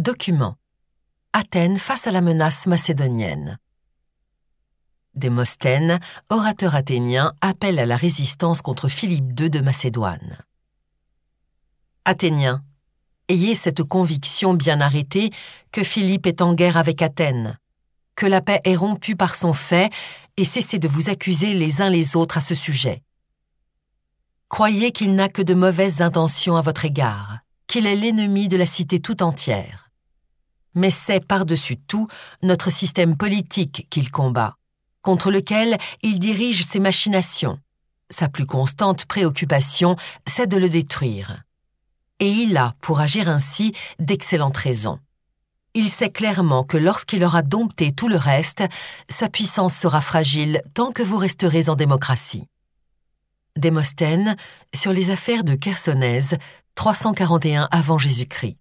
Document. Athènes face à la menace macédonienne. Démosthène, orateur athénien, appelle à la résistance contre Philippe II de Macédoine. Athéniens, ayez cette conviction bien arrêtée que Philippe est en guerre avec Athènes, que la paix est rompue par son fait, et cessez de vous accuser les uns les autres à ce sujet. Croyez qu'il n'a que de mauvaises intentions à votre égard, qu'il est l'ennemi de la cité tout entière. Mais c'est par-dessus tout notre système politique qu'il combat, contre lequel il dirige ses machinations. Sa plus constante préoccupation, c'est de le détruire. Et il a, pour agir ainsi, d'excellentes raisons. Il sait clairement que lorsqu'il aura dompté tout le reste, sa puissance sera fragile tant que vous resterez en démocratie. Démosthène, sur les affaires de Chersonèse, 341 avant Jésus-Christ.